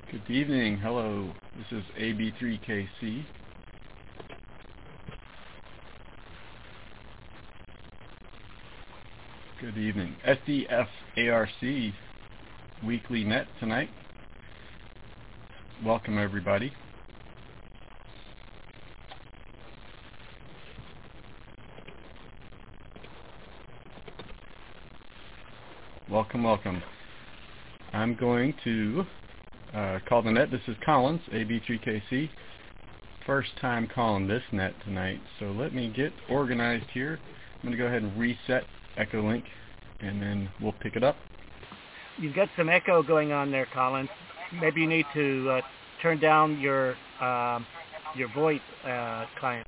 Good evening. Hello. This is AB3KC. Good evening. SDF-ARC weekly net tonight. Welcome everybody. Welcome, welcome. I'm going to call the net. This is Collins, AB3KC. First time calling this net tonight, so let me get organized here. I'm going to go ahead and reset Echolink, and then we'll pick it up. You've got some echo going on there, Collins. Maybe you need to turn down your VoIP client.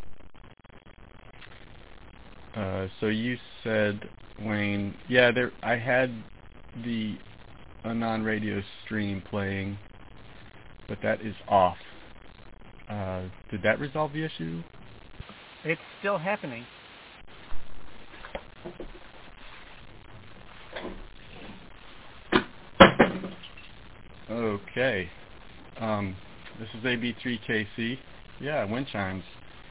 So you said, Wayne, yeah, I had the Anon radio stream playing, but that is off. Did that resolve the issue? It's still happening. Okay. This is AB3KC. Yeah, wind chimes.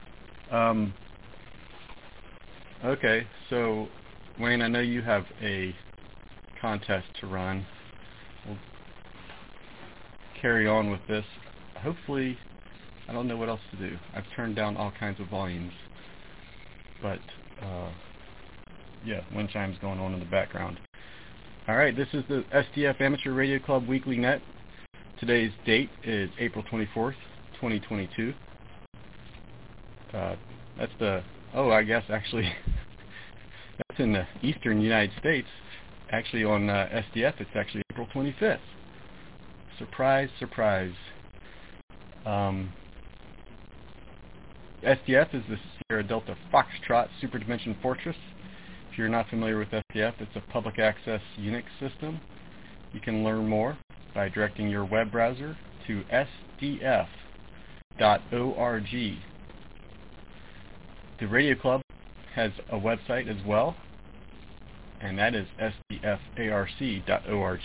Okay, so Wayne, I know you have a contest to run. We'll carry on with this. Hopefully, I don't know what else to do. I've turned down all kinds of volumes, but yeah, wind chimes going on in the background. All right, this is the SDF Amateur Radio Club Weekly Net. Today's date is April 24th, 2022. That's the, I guess actually, that's in the eastern United States. Actually on SDF, it's actually April 25th. Surprise, surprise. SDF is the Sierra Delta Foxtrot Superdimension Fortress. If you're not familiar with SDF, it's a public access Unix system. You can learn more by directing your web browser to sdf.org. The Radio Club has a website as well, and that is sdfarc.org.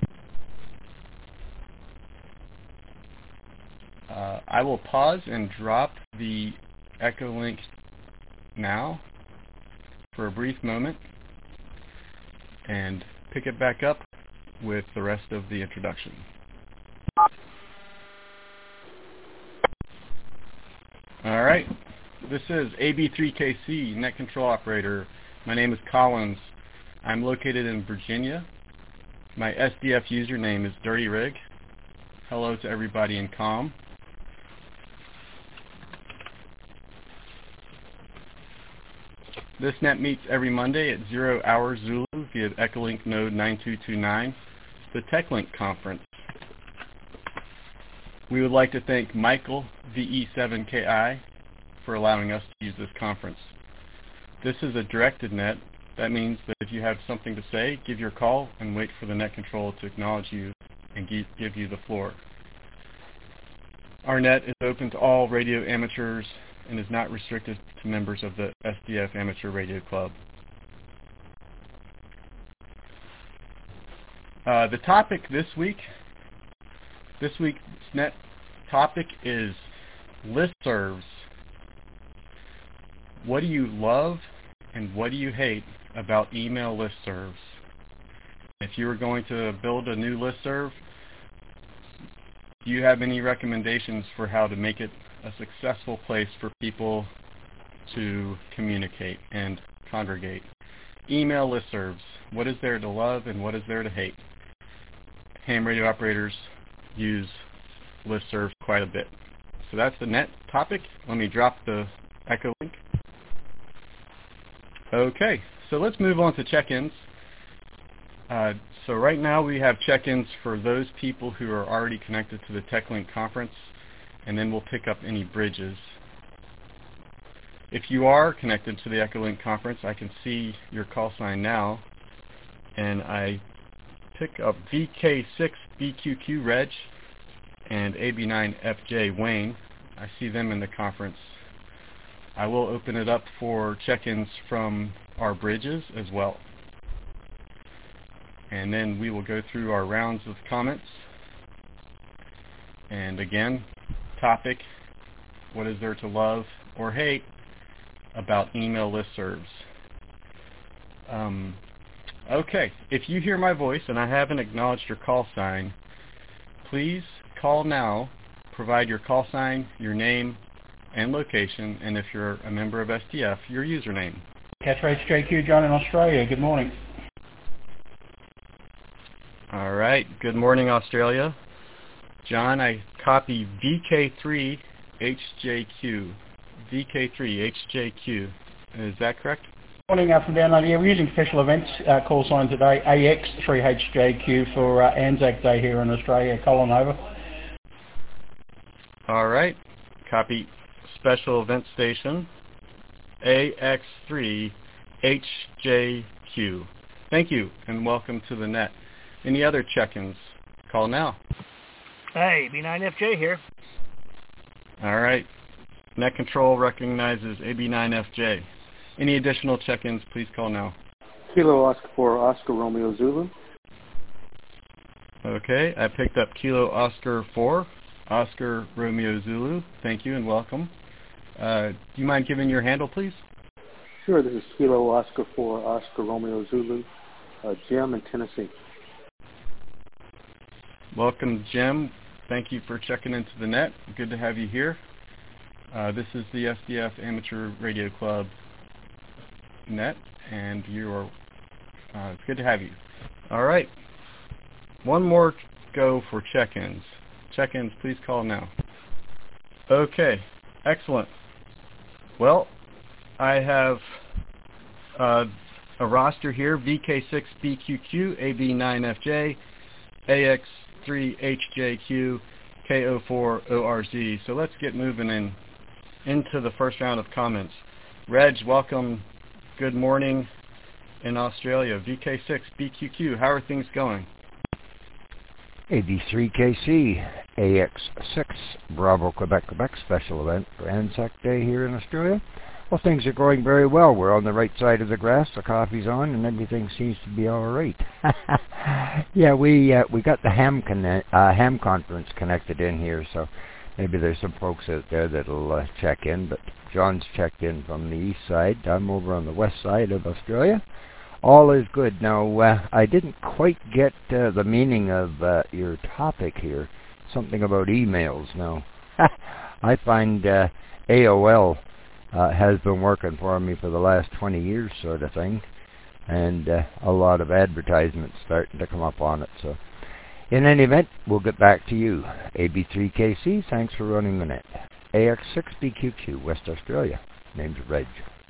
I will pause and drop the Echolink now for a brief moment and pick it back up with the rest of the introduction. All right, this is AB3KC, Net Control Operator. My name is Collins. I'm located in Virginia. My SDF username is Dirty Rig. Hello to everybody in COM. This net meets every Monday at 0 hours Zulu via Echolink node 9229, the TechLink conference. We would like to thank Michael, VE7KI, for allowing us to use this conference. This is a directed net. That means that if you have something to say, give your call and wait for the net control to acknowledge you and give you the floor. Our net is open to all radio amateurs and is not restricted to members of the SDF Amateur Radio Club. The topic this week's net topic is listservs. What do you love and what do you hate about email listservs? If you were going to build a new listserv, do you have any recommendations for how to make it a successful place for people to communicate and congregate? Email listservs. What is there to love and what is there to hate? Ham radio operators use listservs quite a bit. So that's the net topic. Let me drop the Echolink. Okay, so let's move on to check-ins. So right now we have check-ins for those people who are already connected to the TechLink conference, and then we'll pick up any bridges. If you are connected to the Echolink conference, I can see your call sign now, and I pick up VK6BQQ Reg and AB9FJ Wayne. I see them in the conference. I will open it up for check-ins from our bridges as well. And then we will go through our rounds of comments And again, topic, what is there to love or hate about email listservs? Okay, if you hear my voice and I haven't acknowledged your call sign, please call now, provide your call sign, your name and location, and if you're a member of SDF, your username. Catchphrase JQ, John in Australia. Good morning. All right, good morning, Australia. John, I copy VK3HJQ. VK3HJQ. Is that correct? Morning from down under. Yeah, we're using special events call sign today, AX3HJQ for Anzac Day here in Australia. Colin, over. All right, copy special event station, AX3HJQ. Thank you, and welcome to the net. Any other check-ins? Call now. Hey, AB9FJ here. All right. Net Control recognizes AB9FJ. Any additional check-ins, please call now. Kilo Oscar 4, Oscar Romeo Zulu. Okay, I picked up Kilo Oscar 4, Oscar Romeo Zulu. Thank you and welcome. Do you mind giving your handle, please? Sure, this is Kilo Oscar 4, Oscar Romeo Zulu, Jim in Tennessee. Welcome, Jim. Thank you for checking into the net. Good to have you here. This is the SDF Amateur Radio Club net, and it's good to have you. All right. One more go for check-ins. Check-ins, please call now. Okay. Excellent. Well, I have a roster here, VK6BQQ, AB9FJ, AX3HJQ, KO4ORZ. So let's get moving into the first round of comments. Reg, welcome. Good morning in Australia. VK6BQQ, how are things going? AB3KC, AX6, Bravo, Quebec, special event for Anzac Day here in Australia. Well, things are going very well. We're on the right side of the grass, the coffee's on, and everything seems to be all right. Yeah, we got the ham conference connected in here, so maybe there's some folks out there that'll check in, but John's checked in from the east side. I'm over on the west side of Australia. All is good. Now, I didn't quite get the meaning of your topic here, something about emails. Now, I find AOL has been working for me for the last 20 years sort of thing, and a lot of advertisements starting to come up on it. So, in any event, we'll get back to you. AB3KC, thanks for running the net. AX6BQQ, West Australia. Name's Reg.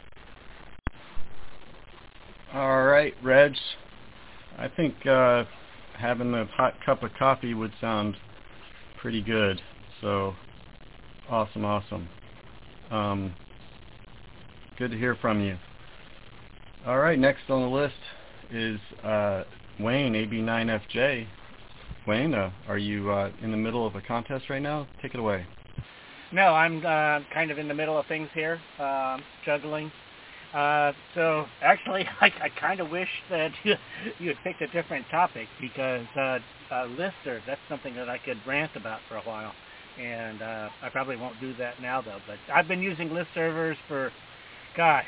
All right, Reg. I think having a hot cup of coffee would sound pretty good. So, awesome. Good to hear from you. All right, next on the list is Wayne, AB9FJ. Wayne, are you in the middle of a contest right now? Take it away. No, I'm kind of in the middle of things here, juggling. So actually, I kind of wish that you had picked a different topic, because listserv, that's something that I could rant about for a while. And I probably won't do that now, though. But I've been using listservers for, gosh,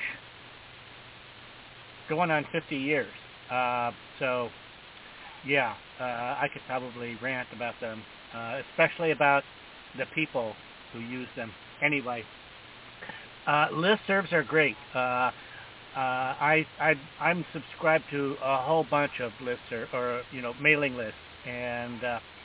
going on 50 years. So, yeah, I could probably rant about them, especially about the people who use them. Anyway, listservs are great. I'm subscribed to a whole bunch of mailing lists, and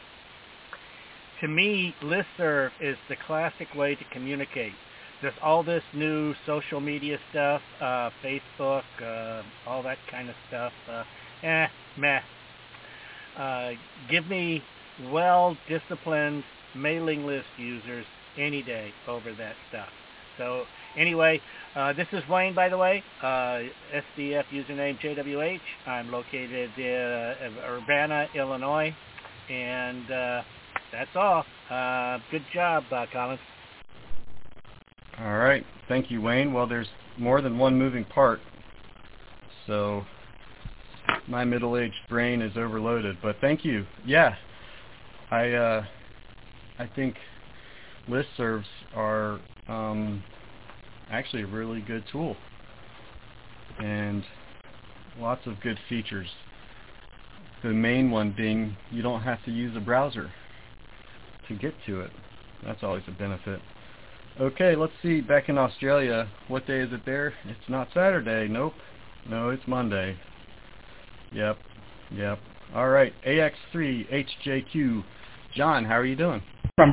to me, listserv is the classic way to communicate. There's all this new social media stuff, Facebook, all that kind of stuff. Meh. Give me well-disciplined mailing list users any day over that stuff. So anyway, this is Wayne, by the way, SDF username JWH. I'm located in Urbana, Illinois, and that's all. Good job, Collins. All right. Thank you, Wayne. Well, there's more than one moving part, so my middle-aged brain is overloaded, but thank you. Yeah, I I think listservs are actually a really good tool, and lots of good features. The main one being you don't have to use a browser to get to it. That's always a benefit. Okay, let's see, back in Australia, what day is it there? It's not Saturday, nope. No, it's Monday. Yep. All right, AX3HJQ. John, how are you doing? From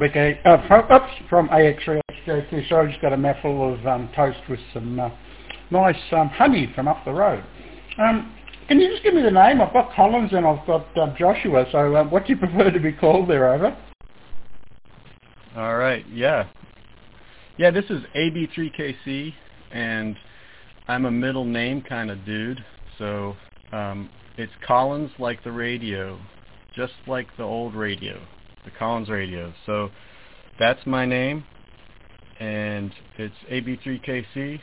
AX3HJQ. Sorry, I just got a mouthful of toast with some nice honey from up the road. Can you just give me the name? I've got Collins and I've got Joshua, so what do you prefer to be called there, over? All right, yeah, this is AB3KC, and I'm a middle name kind of dude, so it's Collins like the radio, just like the old radio, the Collins radio. So that's my name, and it's AB3KC.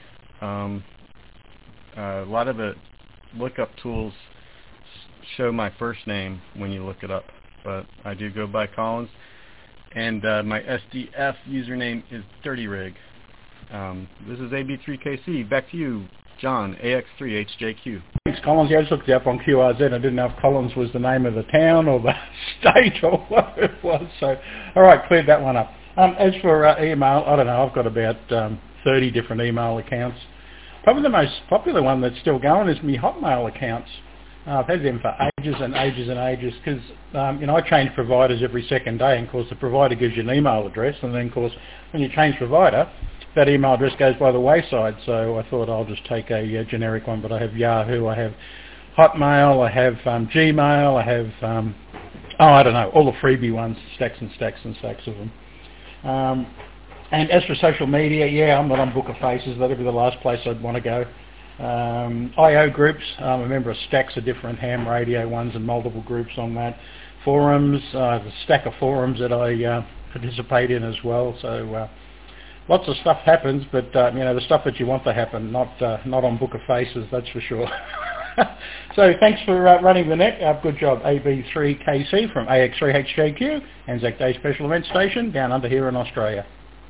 A lot of the lookup tools show my first name when you look it up, but I do go by Collins. And my SDF username is DirtyRig. This is AB3KC. Back to you, John, AX3HJQ. Thanks, Collins. Yeah, I just looked it up on QRZ. I didn't know if Collins was the name of the town or the state or what it was. So, all right, cleared that one up. As for email, I don't know. I've got about 30 different email accounts. Probably the most popular one that's still going is my Hotmail accounts. I've had them for ages and ages and ages because, I change providers every second day, and of course the provider gives you an email address, and then of course when you change provider, that email address goes by the wayside, so I thought I'll just take a generic one, but I have Yahoo, I have Hotmail, I have Gmail, I have, I don't know, all the freebie ones, stacks and stacks and stacks of them. And as for social media, yeah, I'm not on Book of Faces. That'd be the last place I'd want to go. I.O. groups, I'm a member of stacks of different ham radio ones and multiple groups on that. Forums, a stack of forums that I participate in as well. So lots of stuff happens, but the stuff that you want to happen, not on Book of Faces, that's for sure. So thanks for running the net. Good job, AB3KC from AX3HJQ, Anzac Day Special Event Station down under here in Australia.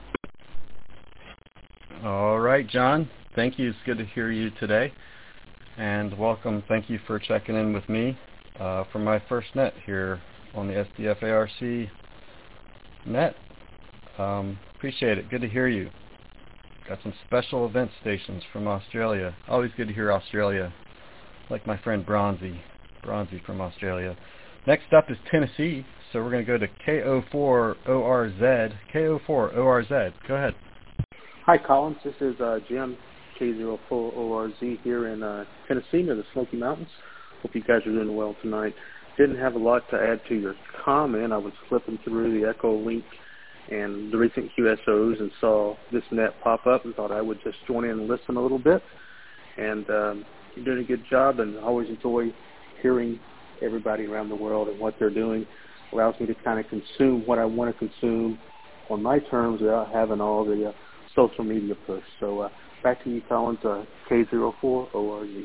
All right, John. Thank you. It's good to hear you today. And welcome. Thank you for checking in with me for my first net here on the SDF ARC net. Appreciate it. Good to hear you. Got some special event stations from Australia. Always good to hear Australia. Like my friend Bronzy from Australia. Next up is Tennessee. So we're going to go to KO4ORZ. KO4ORZ. Go ahead. Hi, Collins. This is Jim, K04ORZ here in Tennessee near the Smoky Mountains. Hope you guys are doing well tonight. Didn't have a lot to add to your comment. I was flipping through the Echo Link and the recent QSOs and saw this net pop up and thought I would just join in and listen a little bit. And you're doing a good job, and I always enjoy hearing everybody around the world and what they're doing. Allows me to kind of consume what I want to consume on my terms without having all the social media push. So back to you, Collins, K04ORZ.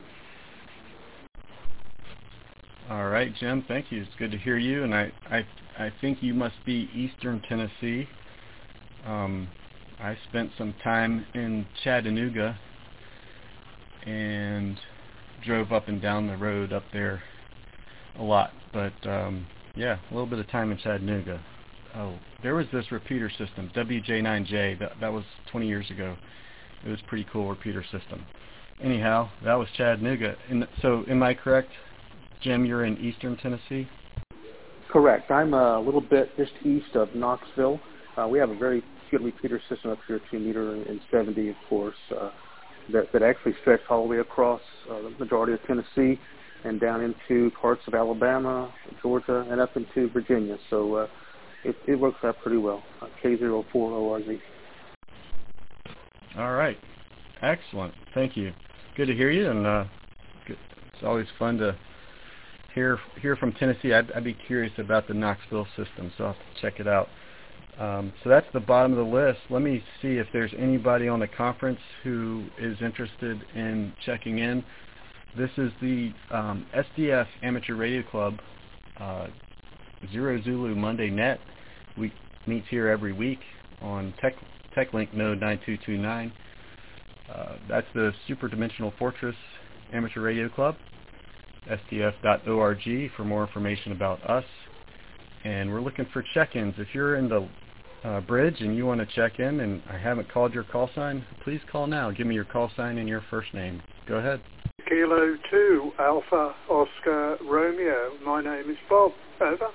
All right, Jim, thank you. It's good to hear you, and I think you must be Eastern Tennessee. I spent some time in Chattanooga and drove up and down the road up there a lot, but yeah, a little bit of time in Chattanooga. Oh, there was this repeater system, WJ9J, that was 20 years ago. It was a pretty cool repeater system. Anyhow, that was Chattanooga. So am I correct, Jim, you're in Eastern Tennessee? Correct. I'm a little bit just east of Knoxville. We have a very good repeater system up here, 2 meter and 70, of course, that actually stretch all the way across the majority of Tennessee and down into parts of Alabama, Georgia, and up into Virginia. So it works out pretty well. K04ORZ. All right. Excellent. Thank you. Good to hear you, and it's always fun to hear from Tennessee. I'd be curious about the Knoxville system, so I'll have to check it out. So that's the bottom of the list. Let me see if there's anybody on the conference who is interested in checking in. This is the SDF Amateur Radio Club, Zero Zulu Monday Net. meets here every week on TechLink node 9229. That's the Super Dimensional Fortress Amateur Radio Club, sdf.org for more information about us. And we're looking for check-ins. If you're in the bridge and you want to check in and I haven't called your call sign, please call now. Give me your call sign and your first name. Go ahead. Kilo 2 Alpha Oscar Romeo. My name is Bob. Over.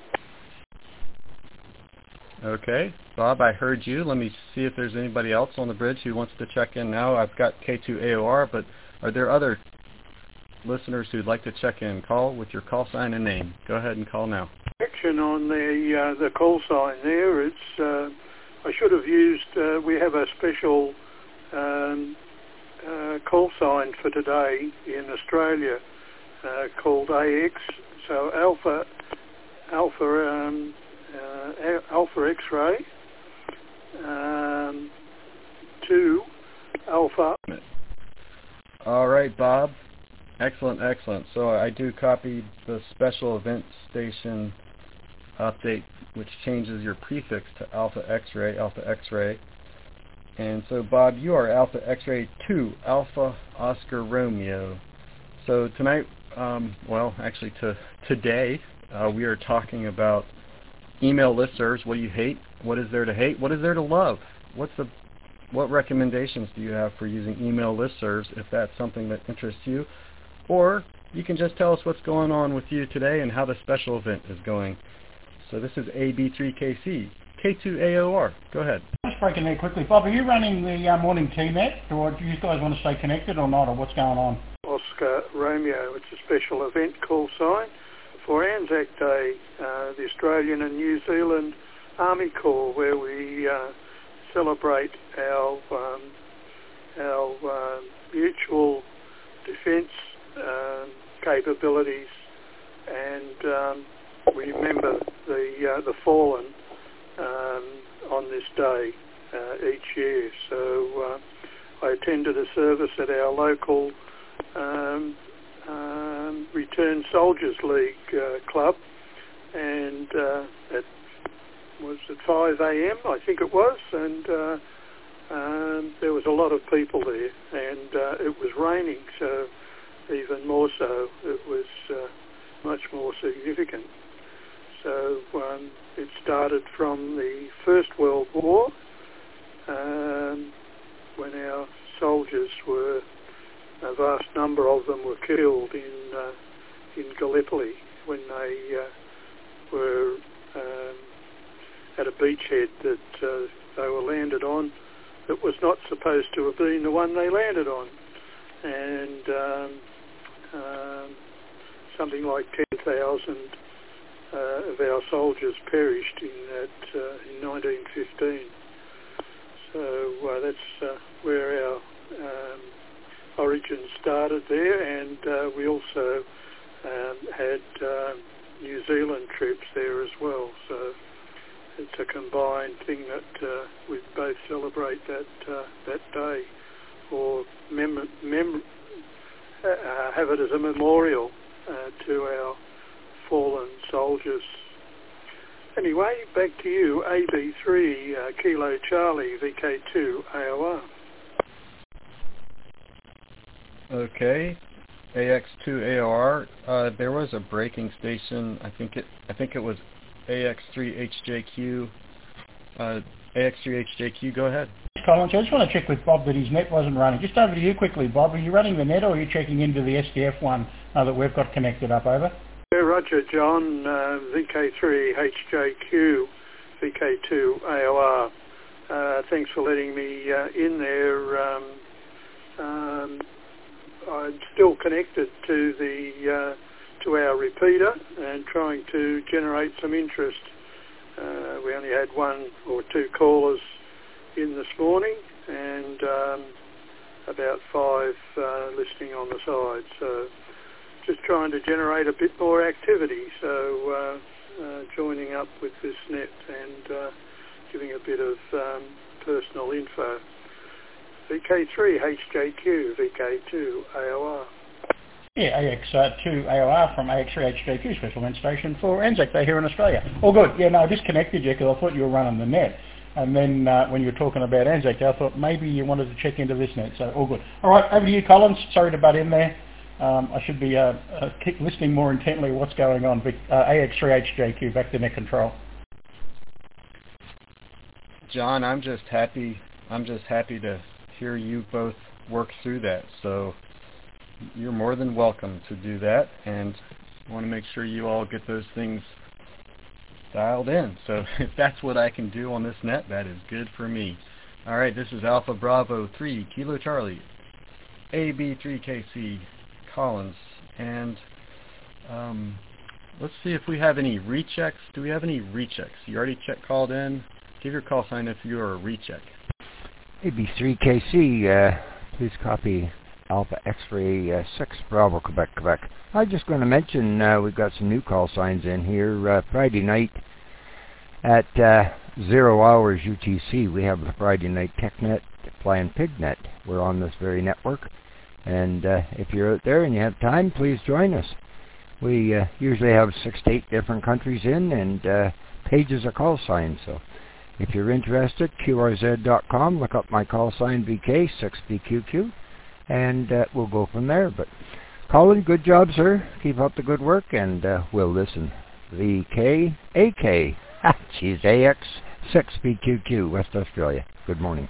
Okay. Bob, I heard you. Let me see if there's anybody else on the bridge who wants to check in now. I've got K2AOR, but are there other listeners who'd like to check in? Call with your call sign and name. Go ahead and call now. Action on the call sign there. It's I should have used. We have a special call sign for today in Australia called AX. So Alpha X-ray 2 Alpha. All right, Bob. Excellent, excellent. So I do copy the special event station update, which changes your prefix to Alpha X-ray. And so, Bob, you are Alpha X-ray 2 Alpha Oscar Romeo. So tonight, today, we are talking about email listservs. What do you hate? What is there to hate? What is there to love? What recommendations do you have for using email listservs if that's something that interests you? Or you can just tell us what's going on with you today and how the special event is going. So this is AB3KC, K2AOR. Go ahead. Just breaking there quickly. Bob, are you running the morning TNet, or do you guys want to stay connected or not, or what's going on? Oscar Romeo. It's a special event call sign for Anzac Day, the Australian and New Zealand Army Corps, where we celebrate our mutual defence capabilities, and we remember the fallen on this day each year. So I attended a service at our local Returned Soldiers League club, and it was at 5 a.m. I think it was, and there was a lot of people there, and it was raining, so even more so, it was much more significant. So it started from the First World War, when our soldiers were, a vast number of them were killed in Gallipoli when they were at a beachhead that they were landed on that was not supposed to have been the one they landed on. And something like 10,000 of our soldiers perished in 1915. So that's where our origins started there, and we also had New Zealand troops there as well. So it's a combined thing that we both celebrate that day, or have it as a memorial to our fallen soldiers. Anyway, back to you, AB3 Kilo Charlie VK2 AOR. Okay, AX2AOR. There was a breaking station. I think it was AX3HJQ. AX3HJQ. Go ahead. Collins, I just want to check with Bob that his net wasn't running. Just over to you quickly, Bob. Are you running the net, or are you checking into the SDF one that we've got connected up? Over. Yeah, Roger, John. VK3HJQ, VK2 AOR. Thanks for letting me in there. I'm still connected to our repeater and trying to generate some interest. We only had one or two callers in this morning, and about 5 listening on the side. So just trying to generate a bit more activity. So joining up with this net and giving a bit of personal info. VK3 HJQ, VK2 AOR. Yeah, AX2 AOR from AX3HJQ Special Event Station for Anzac Day here in Australia. All good. Yeah, no, I disconnected you because I thought you were running the net. And then when you were talking about Anzac Day, I thought maybe you wanted to check into this net. So all good. All right, over to you, Collins. Sorry to butt in there. I should be keep listening more intently what's going on. AX3HJQ, back to net control. John, I'm just happy to hear you both work through that. So you're more than welcome to do that, and I want to make sure you all get those things dialed in. So if that's what I can do on this net, that is good for me. All right, this is Alpha Bravo 3 Kilo Charlie, AB3KC Collins, and let's see if we have any rechecks. Do we have any rechecks? You already called in. Give your call sign if you are a recheck. AB3KC, please copy Alpha X-Ray 6 Bravo Quebec, Quebec. I'm just going to mention we've got some new call signs in here. Friday night at 0 hours UTC, we have the Friday night TechNet Flying Pignet. We're on this very network. And if you're out there and you have time, please join us. We usually have 6 to 8 different countries in and pages of call signs. So if you're interested, QRZ.com, look up my call sign VK6BQQ, and we'll go from there. But Colin, good job, sir. Keep up the good work, and we'll listen. VKAK, geez, AX6BQQ, West Australia. Good morning.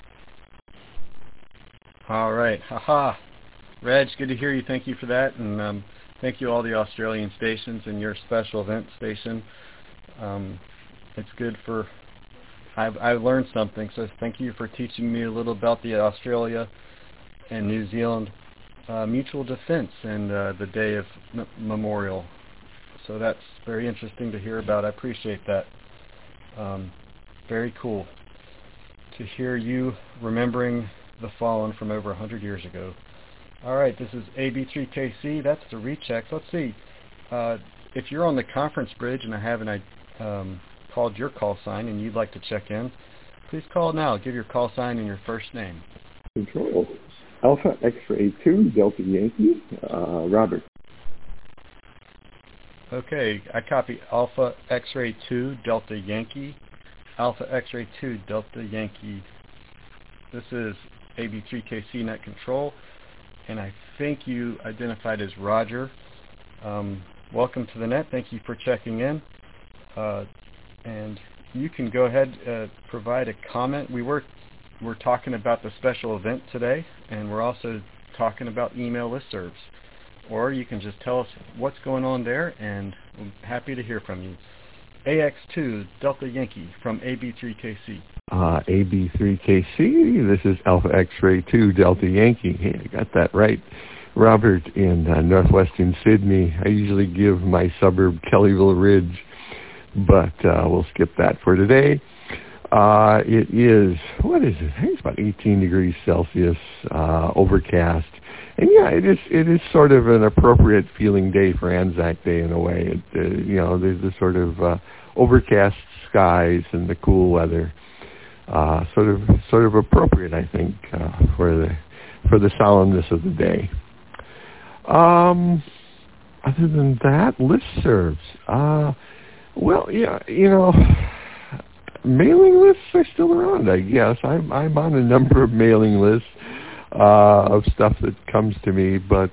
All right, haha. Reg, good to hear you. Thank you for that, and thank you all the Australian stations and your special event station. It's good for. I've learned something, so thank you for teaching me a little about the Australia and New Zealand mutual defense and the Day of Memorial. So that's very interesting to hear about. I appreciate that. Very cool to hear you remembering the fallen from over 100 years ago. All right, this is AB3KC. That's the rechecks. Let's see. If you're on the conference bridge and I haven't called your call sign and you'd like to check in, please call now. Give your call sign and your first name. Control. Alpha X-Ray 2, Delta Yankee, Robert. Okay, I copy Alpha X-Ray 2, Delta Yankee. Alpha X-Ray 2, Delta Yankee. This is AB3KC Net Control, and I think you identified as Roger. Welcome to the net. Thank you for checking in. And you can go ahead provide a comment. We're talking about the special event today, and we're also talking about email listservs. Or you can just tell us what's going on there, and we're happy to hear from you. AX2 Delta Yankee from AB3KC. AB3KC, this is Alpha X-Ray 2 Delta Yankee. Hey, I got that right. Robert in northwestern Sydney. I usually give my suburb Kellyville Ridge, but we'll skip that for today. It is, what is it? I think it's about 18 degrees Celsius, overcast. And yeah, it is sort of an appropriate feeling day for Anzac Day in a way. There's this sort of overcast skies and the cool weather, sort of appropriate, I think, for the solemnness of the day. Other than that, listservs. Well, yeah, mailing lists are still around, I guess. I'm on a number of mailing lists of stuff that comes to me, but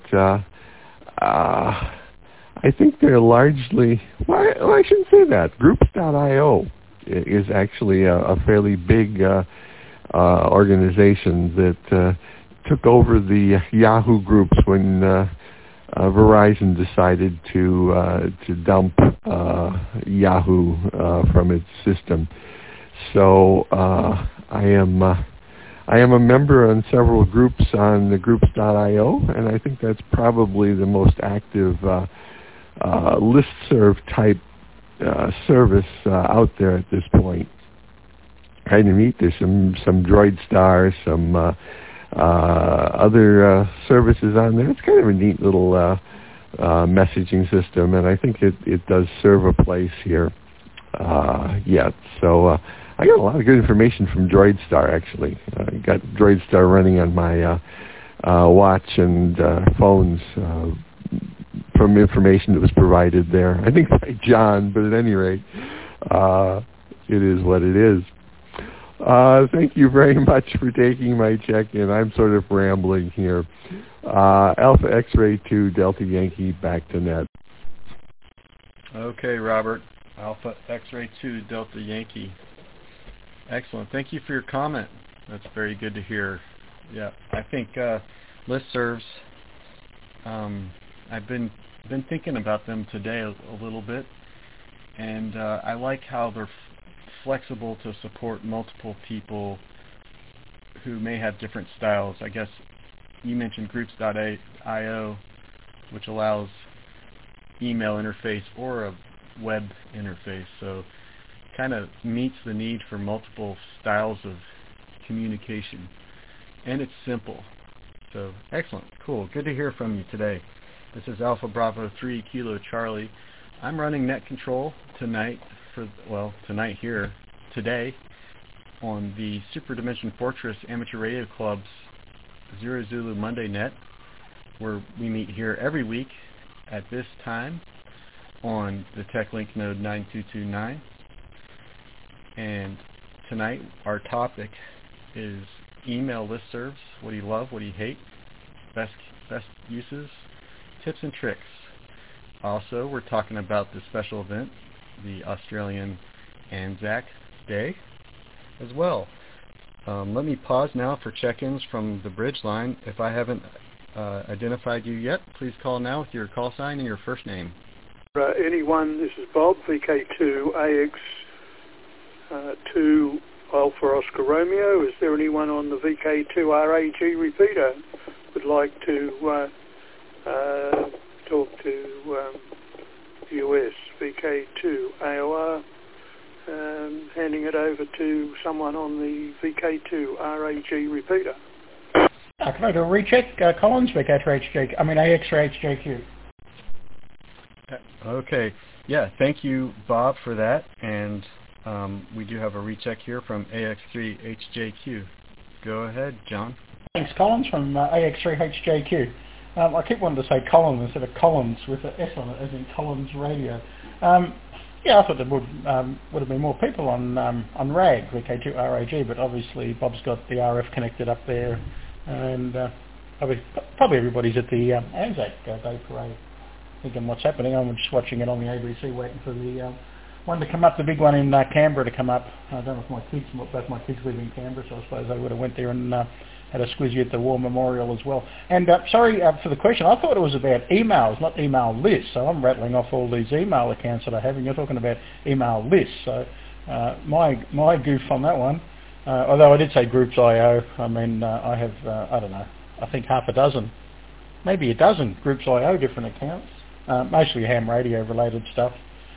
I think they're largely, well, I shouldn't say that. Groups.io is actually a fairly big organization that took over the Yahoo groups when Verizon decided to dump Yahoo from its system. So I am a member on several groups on the Groups.io, and I think that's probably the most active listserv type service out there at this point. Kind of neat. There's some DroidStar, some other services on there. It's kind of a neat little messaging system, and I think it does serve a place here yet. So I got a lot of good information from DroidStar, actually. I got DroidStar running on my watch and phones from information that was provided there. I think by John, but at any rate, it is what it is. Thank you very much for taking my check-in. I'm sort of rambling here. Alpha X-Ray 2, Delta Yankee, back to Ned. Okay, Robert. Alpha X-Ray 2, Delta Yankee. Excellent. Thank you for your comment. That's very good to hear. Yeah, I think listservs, I've been thinking about them today a little bit, and I like how they're flexible to support multiple people who may have different styles. I guess you mentioned groups.io, which allows email interface or a web interface, so kind of meets the need for multiple styles of communication, and it's simple. So excellent, cool, good to hear from you today. This is Alpha Bravo 3 Kilo Charlie. I'm running net control tonight today on the Super Dimension Fortress Amateur Radio Club's Zero Zulu Monday Net, where we meet here every week at this time on the TechLink node 9229. And tonight our topic is email listservs. What do you love? What do you hate? Best uses, tips and tricks. Also, we're talking about the special event, the Australian Anzac Day as well. Let me pause now for check-ins from the bridge line. If I haven't identified you yet, please call now with your call sign and your first name. Anyone, this is Bob, VK2AX 2 Alpha Oscar Romeo. Is there anyone on the VK2RAG repeater would like to talk to US VK2 AOR? Handing it over to someone on the VK2RAG repeater. Can I do a recheck? Collins, AX3HJQ. Okay. Yeah, thank you, Bob, for that. And we do have a recheck here from AX3HJQ. Go ahead, John. Thanks, Collins, from AX3HJQ. I keep wanting to say Collins instead of Collins with an S on it, as in Collins Radio. Yeah, I thought there would have been more people on RAG, VK2RAG, but obviously Bob's got the RF connected up there, and probably everybody's at the Anzac Day Parade thinking what's happening. I'm just watching it on the ABC, waiting for the one to come up, the big one in Canberra to come up. I don't know if both my kids live in Canberra, so I suppose they would have went there and had a squizzy at the War Memorial as well. And sorry for the question. I thought it was about emails, not email lists. So I'm rattling off all these email accounts that I have, and you're talking about email lists. So my goof on that one. Although I did say Groups.io. I mean, I have, I don't know, I think half a dozen, maybe a dozen Groups.io different accounts, mostly ham radio related stuff.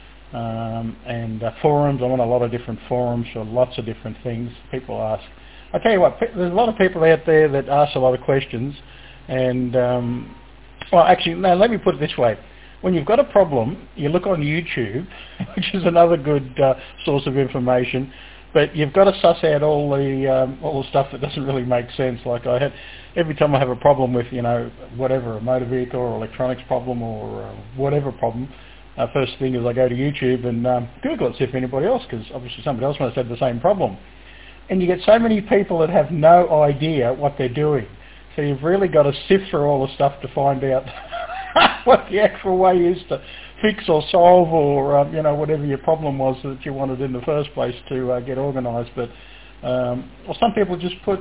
And forums. I'm on a lot of different forums for lots of different things. People ask. I tell you what, there's a lot of people out there that ask a lot of questions, and well, actually, no. Let me put it this way: when you've got a problem, you look on YouTube, which is another good source of information. But you've got to suss out all the stuff that doesn't really make sense. Like I had, every time I have a problem with whatever, a motor vehicle or electronics problem or whatever problem. First thing is I go to YouTube and Google it, see if anybody else, because obviously somebody else must have the same problem. And you get so many people that have no idea what they're doing. So you've really got to sift through all the stuff to find out what the actual way is to fix or solve or, whatever your problem was that you wanted in the first place to get organised. But well, some people just put,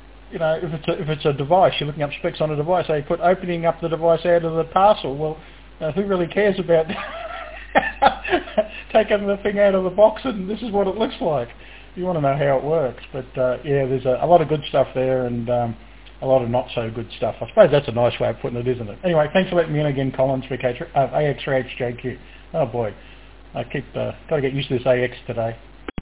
if it's a device, you're looking up specs on a device, they put opening up the device out of the parcel. Well, who really cares about taking the thing out of the box and this is what it looks like? You want to know how it works. But yeah, there's a lot of good stuff there and a lot of not so good stuff. I suppose that's a nice way of putting it, isn't it? Anyway, thanks for letting me in again, Collins, AX3HJQ. Oh boy, I keep got to get used to this AX today.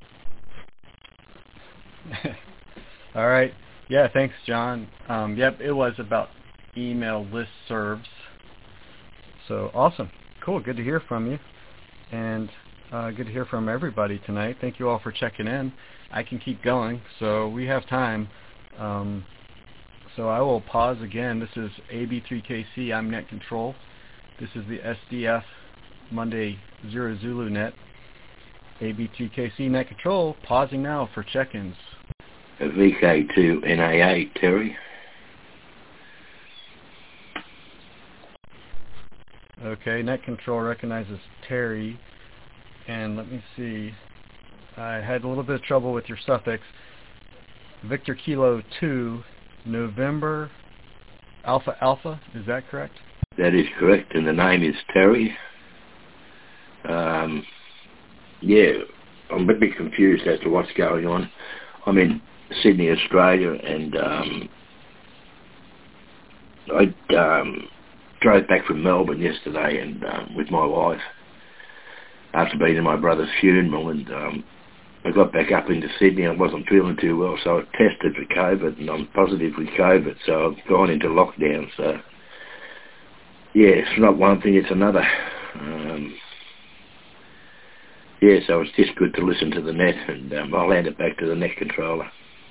All right. Yeah, thanks, John. Yep, it was about email listservs. So awesome. Cool. Good to hear from you. And good to hear from everybody tonight. Thank you all for checking in. I can keep going, so we have time. So I will pause again. This is AB3KC. I'm Net Control. This is the SDF Monday 0 Zulu Net. AB3KC Net Control. Pausing now for check-ins. VK2NA8, Terry. Okay, Net Control recognizes Terry. And let me see. I had a little bit of trouble with your suffix. Victor Kilo 2, November Alpha Alpha. Is that correct? That is correct, and the name is Terry. Yeah, I'm a bit confused as to what's going on. I'm in Sydney, Australia, and I drove back from Melbourne yesterday and with my wife after being at my brother's funeral, and I got back up into Sydney. I wasn't feeling too well, so I tested for COVID, and I'm positive with COVID, so I've gone into lockdown. So, yeah, it's not one thing, it's another. Yeah, so it's just good to listen to the net, and I'll hand it back to the net controller.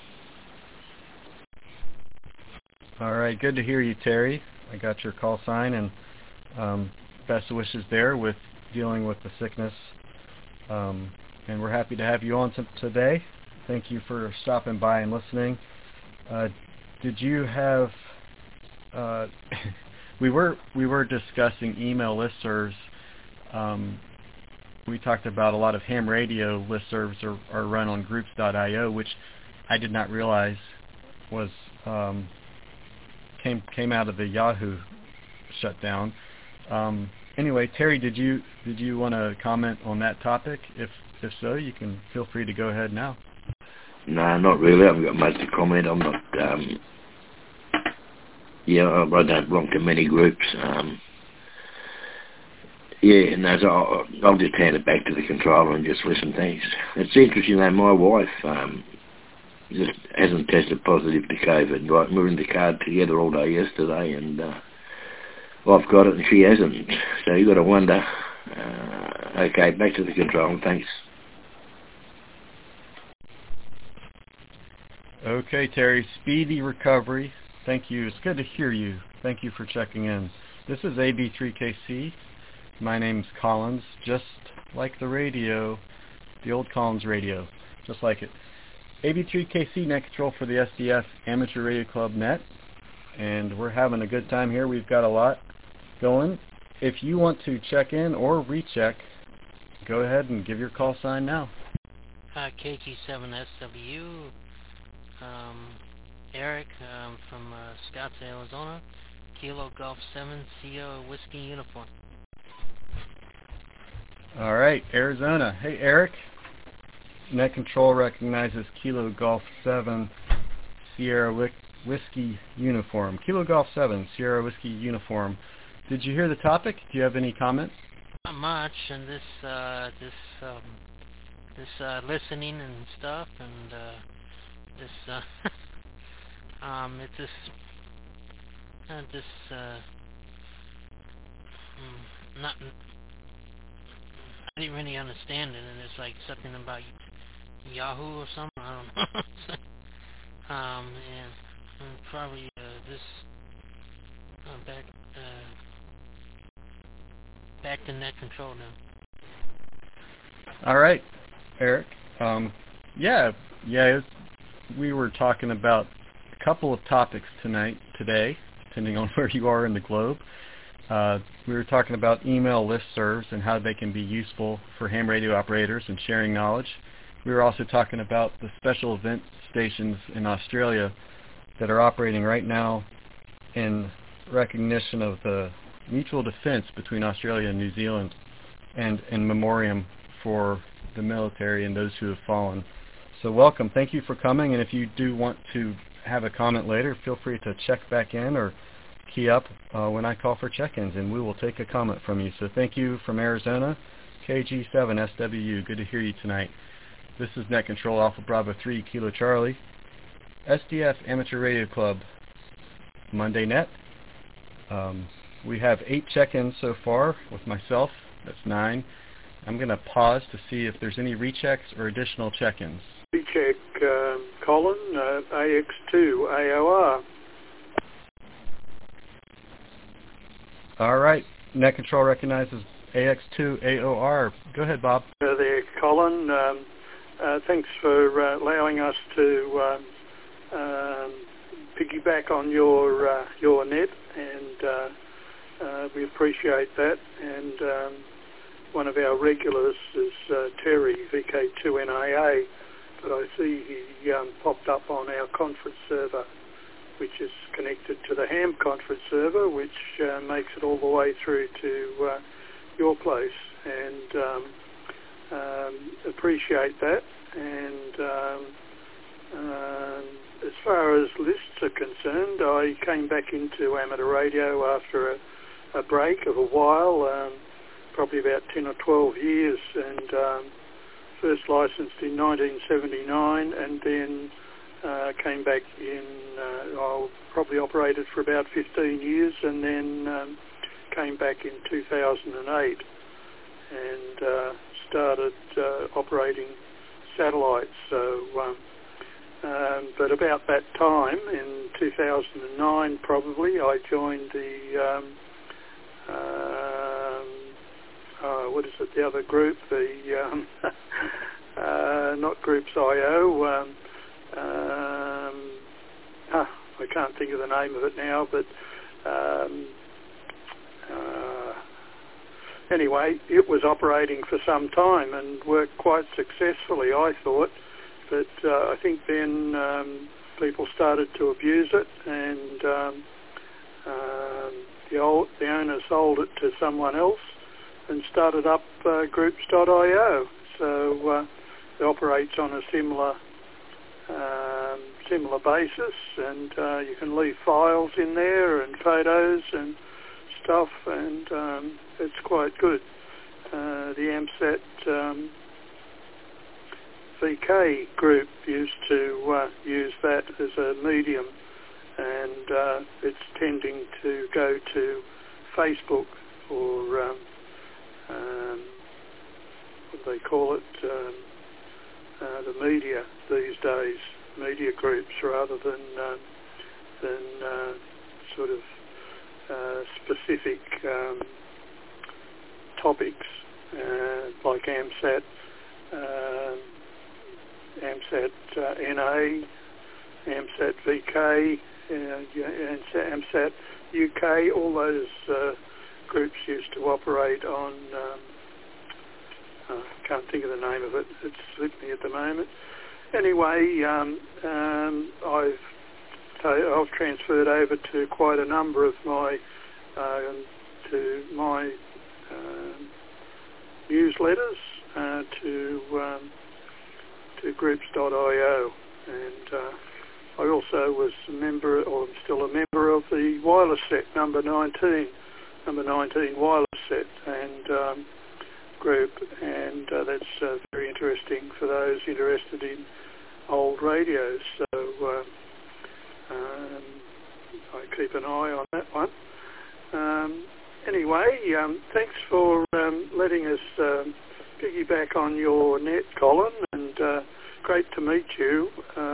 All right, good to hear you, Terry. I got your call sign, and best wishes there with dealing with the sickness. And we're happy to have you on today. Thank you for stopping by and listening. Did you have... we were discussing email listservs. We talked about a lot of ham radio listservs are run on groups.io, which I did not realize was came out of the Yahoo shutdown. Anyway, Terry, did you want to comment on that topic? If so, you can feel free to go ahead now. No, not really. I haven't got much to comment. I'm not. I don't belong to many groups. Yeah, and I'll just hand it back to the controller and just listen. Thanks. It's interesting though. My wife just hasn't tested positive to COVID. Right, we were in the car together all day yesterday, and I've got it and she hasn't. So you got to wonder. Okay, back to the controller. Thanks. Okay, Terry. Speedy recovery. Thank you. It's good to hear you. Thank you for checking in. This is AB3KC. My name's Collins, just like the radio, the old Collins radio, just like it. AB3KC Net Control for the SDF Amateur Radio Club Net, and we're having a good time here. We've got a lot going. If you want to check in or recheck, go ahead and give your call sign now. KG7SW, Eric from Scottsdale, Arizona, Kilo Golf 7, Sierra Whiskey Uniform. All right, Arizona. Hey, Eric. Net Control recognizes Kilo Golf 7, Sierra Whiskey Uniform. Kilo Golf 7, Sierra Whiskey Uniform. Did you hear the topic? Do you have any comments? Not much, and this listening and stuff, and I didn't really understand it, and it's like something about Yahoo or something. I don't know. and probably this back to Net Control now. All right, Eric. We were talking about a couple of topics today, depending on where you are in the globe. We were talking about email listservs and how they can be useful for ham radio operators and sharing knowledge. We were also talking about the special event stations in Australia that are operating right now in recognition of the mutual defense between Australia and New Zealand, and in memoriam for the military and those who have fallen. So welcome. Thank you for coming, and if you do want to have a comment later, feel free to check back in or key up when I call for check-ins, and we will take a comment from you. So thank you from Arizona, KG7SW. Good to hear you tonight. This is Net Control Alpha Bravo 3 Kilo Charlie, SDF Amateur Radio Club Monday Net. We have 8 check-ins so far with myself. That's 9. I'm going to pause to see if there's any rechecks or additional check-ins. Recheck Colin, AX2 AOR. All right. Net Control recognizes AX2AOR. Go ahead, Bob. There, Colin. Thanks for allowing us to piggyback on your net, and we appreciate that. And one of our regulars is Terry, VK2NAA, but I see he popped up on our conference server, which is connected to the ham conference server, which makes it all the way through to your place, and appreciate that. And as far as lists are concerned, I came back into amateur radio after a break of a while, probably about 10 or 12 years, and first licensed in 1979, and then came back in, probably operated for about 15 years, and then came back in 2008 and started operating satellites. So, but about that time, in 2009 probably, I joined the, the other group, the, not Groups.io, I can't think of the name of it now, but anyway, it was operating for some time and worked quite successfully, I thought. But I think then people started to abuse it, and the owner sold it to someone else and started up Groups.io. So it operates on a similar basis, and you can leave files in there and photos and stuff, and it's quite good. The AMSAT VK group used to use that as a medium, and it's tending to go to Facebook, or what do they call it, the media these days, media groups, rather than sort of specific topics like AMSAT, AMSAT NA, AMSAT VK, AMSAT UK. All those groups used to operate on, I can't think of the name of it, it's slipped me at the moment. Anyway, I've transferred over to quite a number of my newsletters, to Groups.io, and I also was a member, or I'm still a member of the wireless set number 19 wireless set and group, and that's very interesting for those interested in old radios. So I keep an eye on that one. Anyway, thanks for letting us piggyback on your net, Colin, and great to meet you.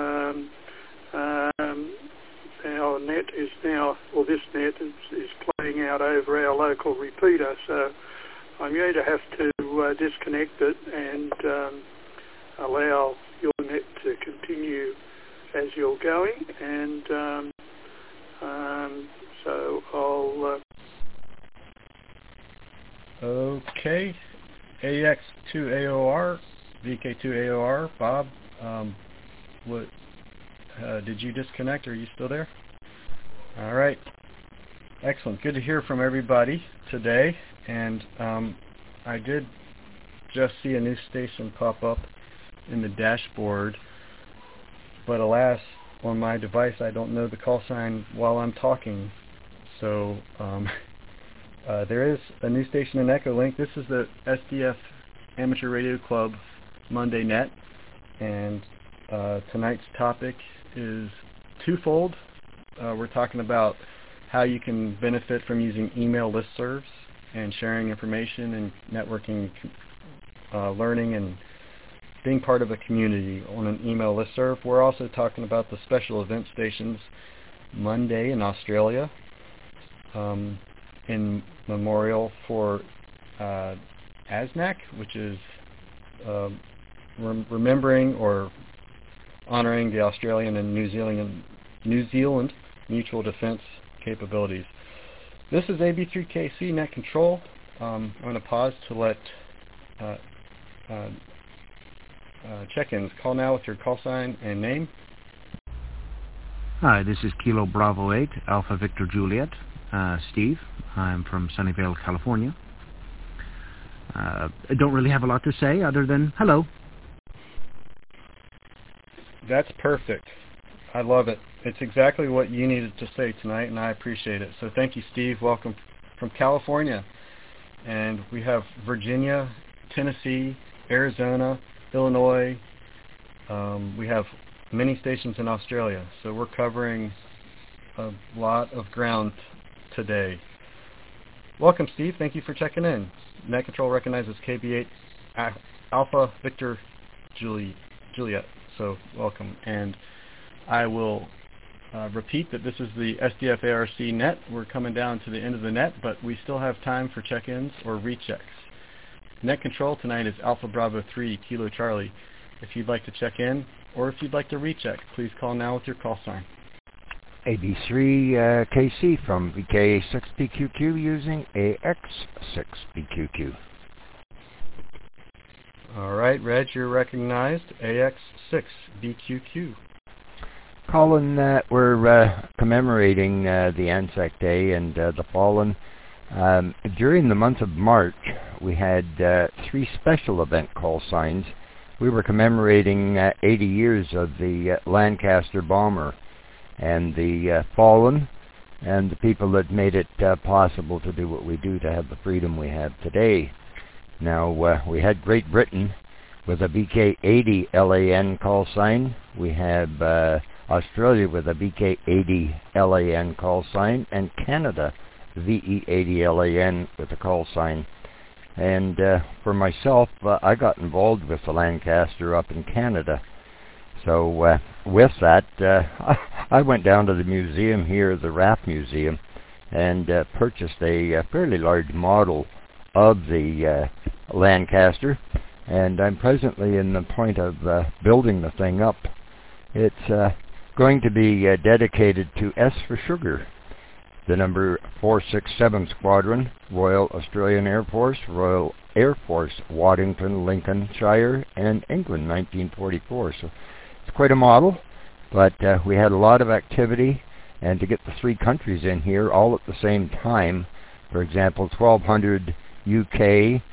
Our net is now, or this net is playing out over our local repeater, so I'm going to have to disconnect it and allow your net to continue as you're going, and so I'll... Okay, AX2AOR, VK2AOR, Bob, what, did you disconnect, or are you still there? All right, excellent, good to hear from everybody today, and I did just see a new station pop up in the dashboard, but alas, on my device I don't know the call sign while I'm talking, so there is a new station in Echolink. This is the SDF Amateur Radio Club Monday Net, and tonight's topic is twofold. We're talking about how you can benefit from using email listservs and sharing information and networking, learning, and being part of a community on an email listserv. We're also talking about the special event stations Monday in Australia. in memorial for ASNAC, which is remembering or honoring the Australian and New Zealand mutual defense capabilities. This is AB3KC Net Control. I'm going to pause to let check-ins. Call now with your call sign and name. Hi, this is Kilo Bravo 8, Alpha Victor Juliet. Steve. I'm from Sunnyvale, California. I don't really have a lot to say other than hello. That's perfect. I love it. It's exactly what you needed to say tonight, and I appreciate it. So thank you, Steve. Welcome from California. And we have Virginia, Tennessee, Arizona, Illinois. We have many stations in Australia. So we're covering a lot of ground today. Welcome, Steve. Thank you for checking in. Net Control recognizes KB8 Alpha Victor Juliet. So welcome. And I will repeat that this is the SDF ARC net. We're coming down to the end of the net, but we still have time for check-ins or rechecks. Net Control tonight is Alpha Bravo 3 Kilo Charlie. If you'd like to check in or if you'd like to recheck, please call now with your call sign. AB3KC from VK6BQQ using AX6BQQ. All right, Reg, you're recognized. AX6BQQ. Colin, we're commemorating the Anzac Day and the fallen. During the month of March, we had 3 special event call signs. We were commemorating 80 years of the Lancaster bomber and the fallen and the people that made it possible to do what we do, to have the freedom we have today. Now, we had Great Britain with a BK80 LAN call sign. We have Australia with a BK80 LAN call sign, and Canada VE80 LAN with a call sign. And for myself, I got involved with the Lancaster up in Canada. So with that, I went down to the museum here, the RAF Museum, and purchased a fairly large model of the Lancaster, and I'm presently in the point of building the thing up. It's going to be dedicated to S for Sugar, the number 467 Squadron, Royal Australian Air Force, Royal Air Force, Waddington, Lincolnshire, and England, 1944. So it's quite a model, but we had a lot of activity, and to get the 3 countries in here all at the same time, for example, 1200 UK,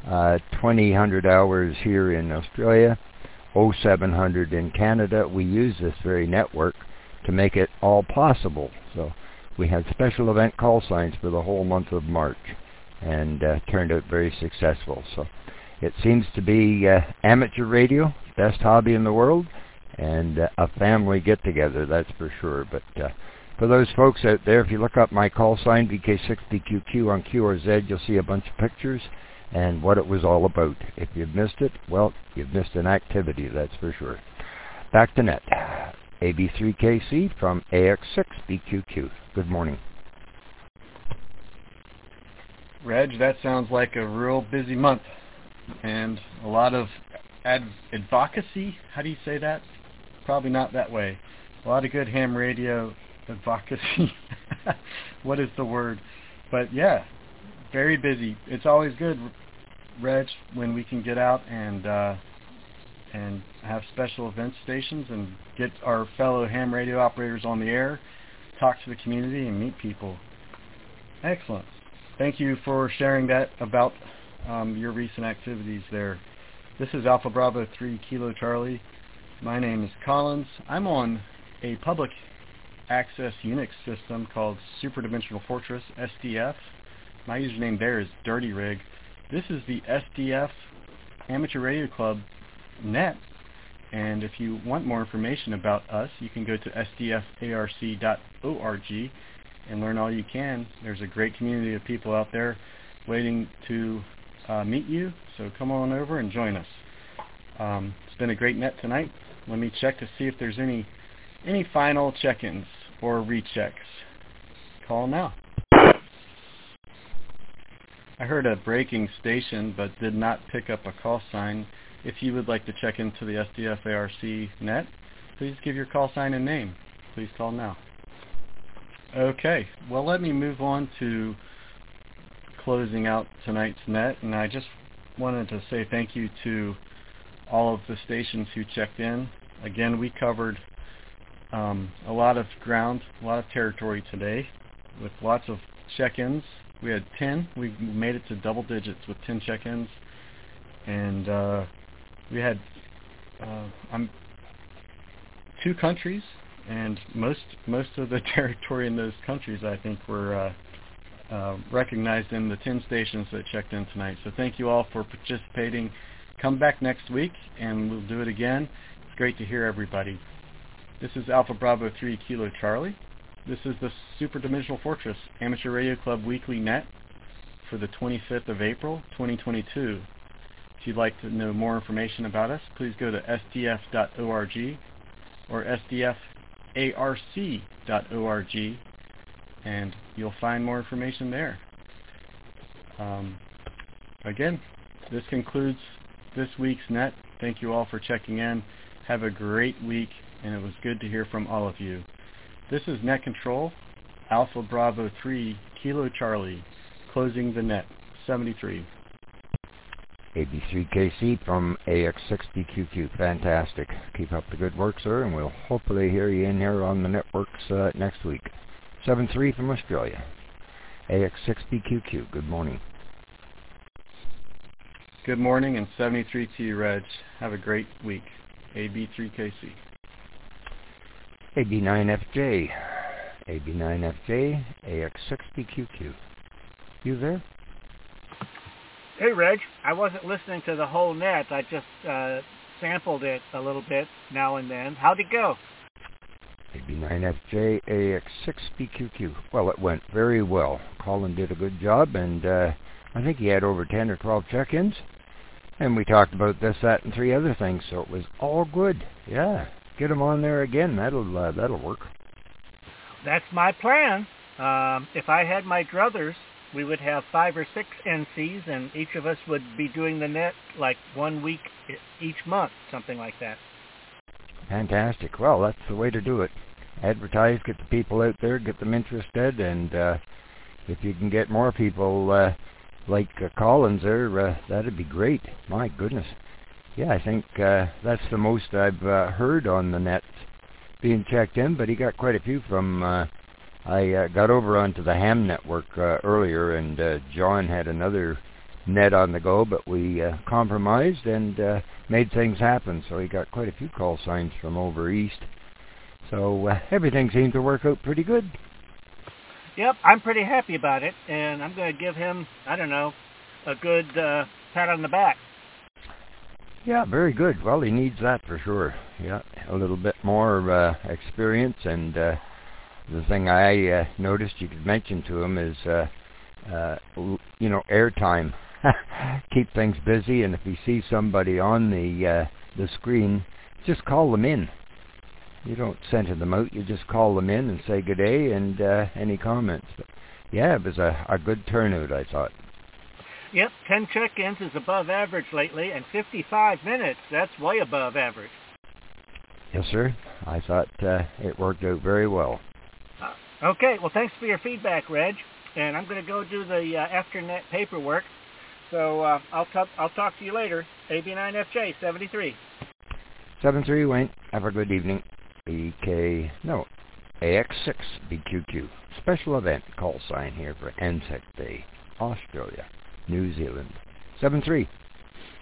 2000 hours here in Australia, 0700 in Canada. We use this very network to make it all possible. So we had special event call signs for the whole month of March, and turned out very successful. So it seems to be amateur radio, best hobby in the world, and a family get-together, that's for sure. But for those folks out there, if you look up my call sign, VK6BQQ on QRZ, you'll see a bunch of pictures and what it was all about. If you've missed it, well, you've missed an activity, that's for sure. Back to net. AB3KC from AX6BQQ. Good morning. Reg, that sounds like a real busy month and a lot of advocacy. How do you say that? Probably not that way. A lot of good ham radio advocacy. What is the word? But yeah, very busy. It's always good, Reg, when we can get out and have special event stations and get our fellow ham radio operators on the air, talk to the community, and meet people. Excellent. Thank you for sharing that about your recent activities there. This is Alpha Bravo 3 Kilo Charlie. My name is Collins. I'm on a public access Unix system called Super Dimensional Fortress, SDF. My username there is Dirty Rig. This is the SDF Amateur Radio Club net, and if you want more information about us, you can go to sdfarc.org and learn all you can. There's a great community of people out there waiting to meet you, so come on over and join us. It's been a great net tonight. Let me check to see if there's any final check-ins or rechecks. Call now. I heard a breaking station but did not pick up a call sign. If you would like to check into the SDF ARC net, please give your call sign and name. Please call now. Okay, well, let me move on to closing out tonight's net, and I just wanted to say thank you to all of the stations who checked in. Again, we covered a lot of ground, a lot of territory today with lots of check-ins. We had 10. We made it to double digits with 10 check-ins, and we had 2 countries, and most of the territory in those countries, I think, were recognized in the 10 stations that checked in tonight. So thank you all for participating. Come back next week, and we'll do it again. It's great to hear everybody. This is Alpha Bravo 3 Kilo Charlie. This is the Super Dimensional Fortress Amateur Radio Club Weekly Net for the 25th of April, 2022. If you'd like to know more information about us, please go to sdf.org or sdfarc.org, and you'll find more information there. Again, this concludes this week's net. Thank you all for checking in. Have a great week, and it was good to hear from all of you. This is Net Control, Alpha Bravo 3 Kilo Charlie, closing the net, 73. AB3KC from AX6BQQ. Fantastic. Keep up the good work, sir, and we'll hopefully hear you in here on the networks next week. 73 from Australia. AX6BQQ. Good morning. Good morning, and 73 to you, Reg. Have a great week. AB3KC. AB9FJ. AB9FJ, AX6BQQ. You there? Hey, Reg. I wasn't listening to the whole net. I just sampled it a little bit now and then. How'd it go? AB9FJ, AX6BQQ. Well, it went very well. Colin did a good job, and I think he had over 10 or 12 check-ins. And we talked about this, that, and 3 other things, so it was all good. Yeah, get him on there again. That'll work. That's my plan. If I had my druthers, we would have 5 or 6 NCs, and each of us would be doing the net like 1 week each month, something like that. Fantastic. Well, that's the way to do it. Advertise, get the people out there, get them interested, and if you can get more people like Collins there, that'd be great. My goodness. Yeah, I think that's the most I've heard on the net being checked in, but he got quite a few from... I got over onto the Ham network earlier, and John had another net on the go, but we compromised and made things happen, so he got quite a few call signs from over east. So everything seemed to work out pretty good. Yep, I'm pretty happy about it, and I'm going to give him, I don't know, a good pat on the back. Yeah, very good. Well, he needs that for sure. Yeah, a little bit more experience, and the thing I noticed you could mention to him is, airtime. Keep things busy, and if you see somebody on the screen, just call them in. You don't center them out. You just call them in and say good day and any comments. But yeah, it was a good turnout, I thought. Yep, 10 check-ins is above average lately, and 55 minutes, that's way above average. Yes, sir. I thought it worked out very well. Okay, well, thanks for your feedback, Reg. And I'm going to go do the afternet paperwork. So I'll talk to you later. AB9FJ 73. 73, Wayne. Have a good evening. AX6BQQ. Special event call sign here for Anzac Day, Australia, New Zealand. 73.